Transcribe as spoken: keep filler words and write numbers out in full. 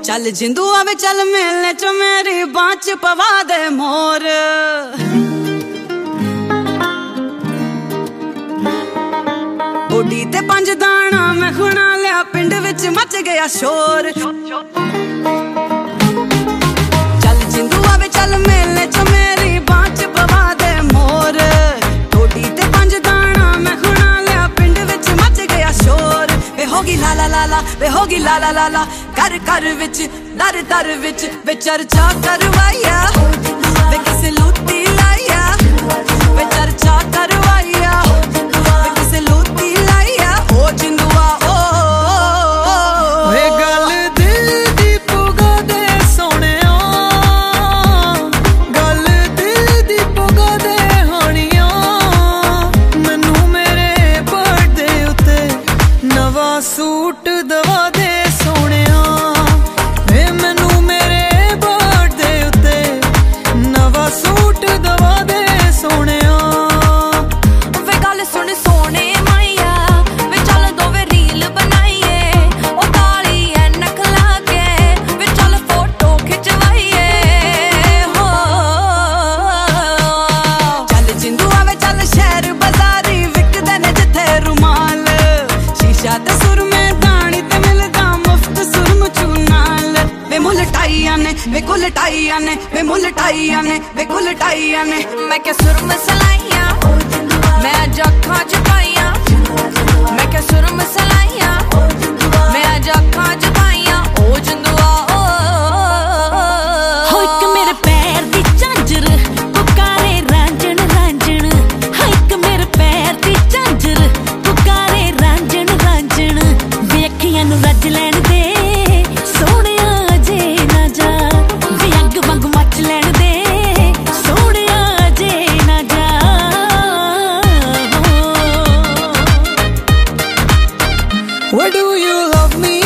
चल जिंदू आवे चल मिलने चो मेरी बाँच पवा दे मोर। बॉडी ते पंज दाना मैं खुना लिया पिंड विच मच गया शोर। चल जिंदू आवे चल मिलने चो मेरी बाँच पवा दे मोर। बॉडी ते पंज दाना मैं खुना लिया पिंड विच मच गया शोर। वे होगी लाला लाला वे होगी लाला लाला कर कर विच दर दर विच वे चर्चा करवाइया वे किसे लूटी लाइया वे चर्चा करवाइया वे किसे लूटी लाइया ओ जिंदुआ ओ वे गल दिल दी पुगा दे सोहणिया गल दिल दी पुगा दे हानिया मैनू मेरे बर्थडे उत्ते नवा सूट दवा दे सोहणिया वे मैनू मेरे बर्थडे उत्ते नवा सूट दवा दे सोहणिया। वे गल सुन सोने माइया वे चल दोवे रील बनाइए ओ काली ऐनक ला के वे चल फोटो खिंचवाइए हो। चल जिंदू आवे चल शहर बाजारी विकदे ने जिथे रुमाल शीशा ते सुर में दानी ते मिलदा मुफ्त सुरम चूनाल। वे मुल टाइया ने वे कुल टाइया ने वे मुल टाइया ने वे कुल टाइया ने मैं क्या सुरम सलाइया मैं अज अखां च पाइया मैं क्या सुरम सलाइया मैं अज अखां च पाइया ओ जिंदुआ ओ हो इक मेरे पैर दी झांजर पुकारे रांझण रांझण हो इक मेरे पैर दी झांजर पुकारे रांझण रांझण वे अखियां नू रज लैण दे सोहणिया जे ना जा वे अग वांग मच लैण दे सोहणिया जे ना जा। Why do you love me